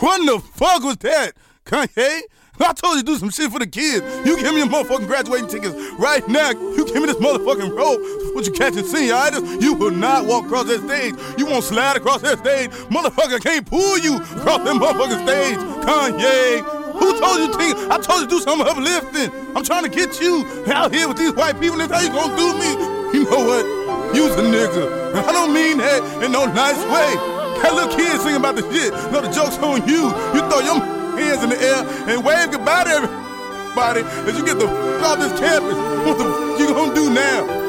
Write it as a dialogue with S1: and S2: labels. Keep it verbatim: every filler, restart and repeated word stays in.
S1: What in the fuck was that, Kanye? I told you to do some shit for the kids. You give me your motherfucking graduating tickets right now. You give me this motherfucking rope. What you catching senioritis? You will not walk across that stage. You won't slide across that stage. Motherfucker can't pull you across that motherfucking stage. Kanye, who told you to? I told you to do some uplifting. I'm trying to get you out here with these white people. That's how you gonna do me. You know what? You's a nigga. I don't mean that in no nice way. That little kid singing about the shit. No, the joke's on you. You throw your hands in the air and wave goodbye to everybody as you get the f*** off this campus. What the f*** you gonna do now?